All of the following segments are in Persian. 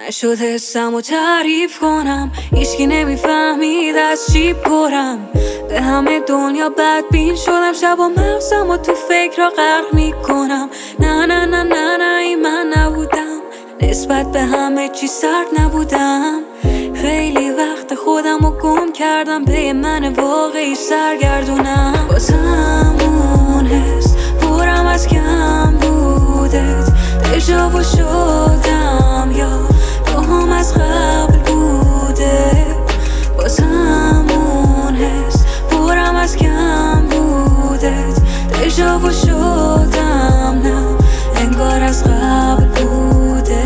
نشد حسم و تعریف کنم، هیچکی نمیفهمید از چی پرم. به همه دنیا بدبین شدم، شب و مغزم و تو فکر را غرق میکنم. نه نه نه نه نه این من نبودم، نسبت به همه چی سرد نبودم. خیلی وقت خودم رو گم کردم، به من واقعی سرگردونم. بازم اون حس پرم از کم بودت، دژاوو شدم یا با هم از قبل بوده. بازم اون حس پرم از کم بودت، دژاوو شدم نه انگار از قبل بوده.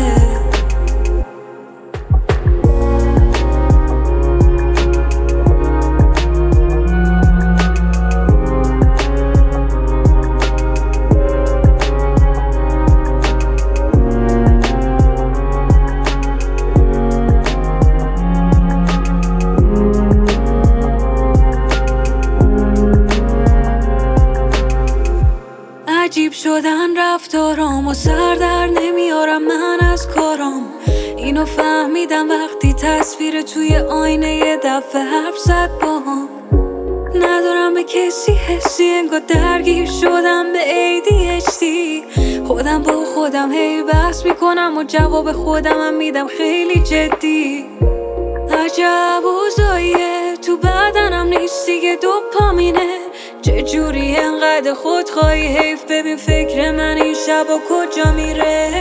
عجیب شدن رفتارام و سر در نمیارم من از کارام. اینو فهمیدم وقتی تصویر توی آینه یه دفعه حرف زد باهام. ندارم به کسی حسی، انگار درگیر شدم به ADHD. خودم با خودم هی بحث میکنم و جواب خودمم میدم خیلی جدی. عجب اوضاعیه تو بدنم نیست دیگه دوپامینه. چجوری انقدر خودخواهی، حیف ببین فکر من این شبا کجا میره.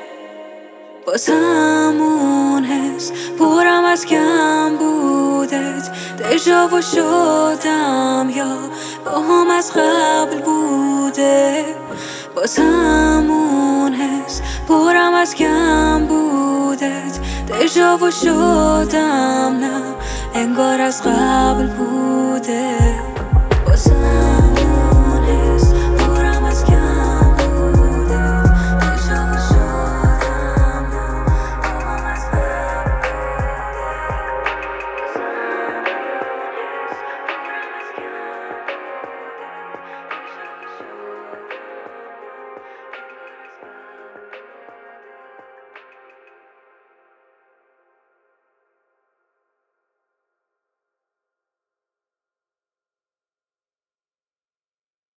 بازم اون حس پرم از کم بودت، دژاوو شدم یا با هم از قبل بوده. بازم اون حس پرم از کم بودت، دژاوو شدم نه انگار از قبل بوده. بازم